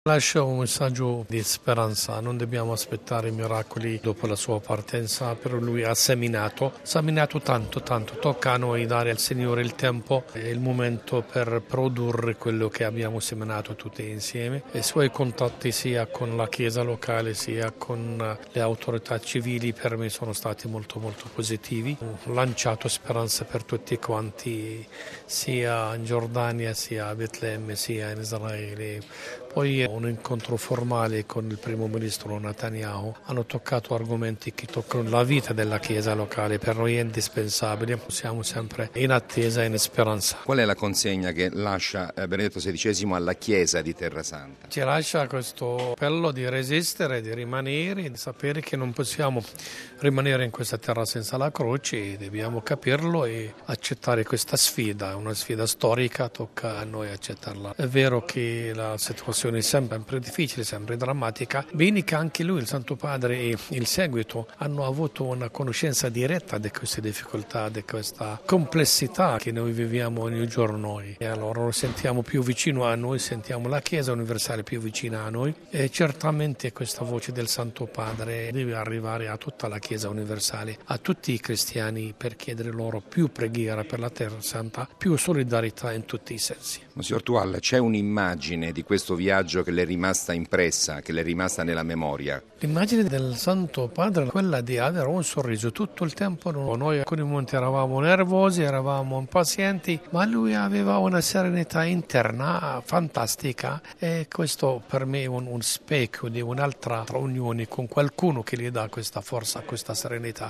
Lascia un messaggio di speranza, non dobbiamo aspettare i miracoli dopo la sua partenza, però lui ha seminato tanto, tocca a noi dare al Signore il tempo e il momento per produrre quello che abbiamo seminato tutti insieme. I suoi contatti sia con la Chiesa locale sia con le autorità civili per me sono stati molto positivi. Ho lanciato speranza per tutti quanti, sia in Giordania, sia a Betlemme, sia in Israele. Poi un incontro formale con il primo ministro Netanyahu, hanno toccato argomenti che toccano la vita della Chiesa locale, per noi è indispensabile, siamo sempre in attesa e in speranza. Qual è la consegna che lascia Benedetto XVI alla Chiesa di Terrasanta? Ci lascia questo appello di resistere, di rimanere, di sapere che non possiamo rimanere in questa terra senza la croce, dobbiamo capirlo e accettare questa sfida, è una sfida storica, tocca a noi accettarla. È vero che la situazione è sempre difficile, sempre drammatica, bene che anche lui, il Santo Padre e il seguito hanno avuto una conoscenza diretta di queste difficoltà, di questa complessità che noi viviamo ogni giorno e allora lo sentiamo più vicino a noi, sentiamo la Chiesa universale più vicina a noi e certamente questa voce del Santo Padre deve arrivare a tutta la Chiesa universale, a tutti i cristiani per chiedere loro più preghiera per la Terra Santa, più solidarietà in tutti i sensi. Monsignor Tual, c'è un'immagine di questo viaggio che le è rimasta impressa, che le è rimasta nella memoria? L'immagine del Santo Padre è quella di avere un sorriso tutto il tempo. Noi alcuni momenti eravamo nervosi, eravamo impazienti, ma lui aveva una serenità interna fantastica e questo per me è un specchio di un'altra unione con qualcuno che gli dà questa forza, questa serenità.